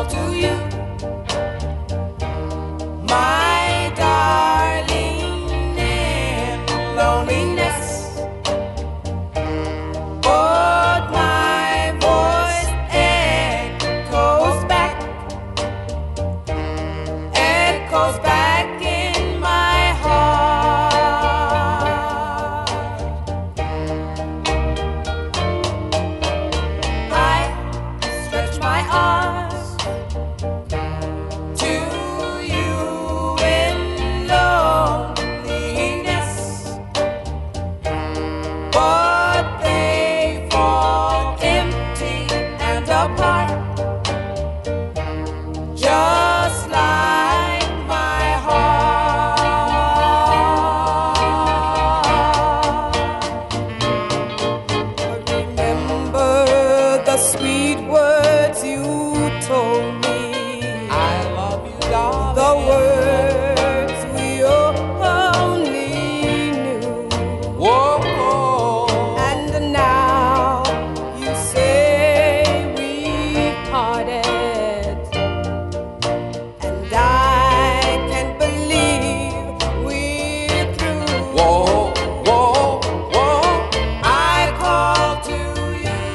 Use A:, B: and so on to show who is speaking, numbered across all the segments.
A: call to you, my darling, in loneliness. But my voice echoes back in my heart. I stretch my arms to you in loneliness, but they fall empty and apart, just like my heart. Remember the sweet words you told me. I love you, darling. The words we only knew. Whoa, whoa. And now you say we parted, and I can't believe we're through. Whoa, whoa, whoa. I call to you,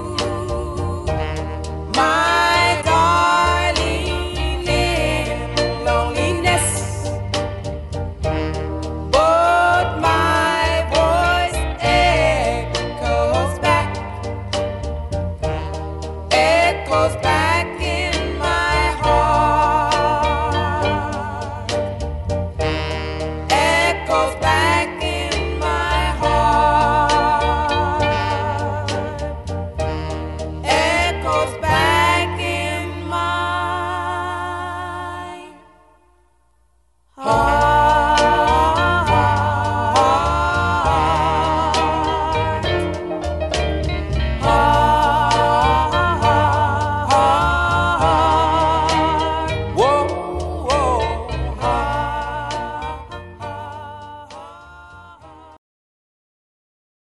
A: my darling, in loneliness, but my voice echoes back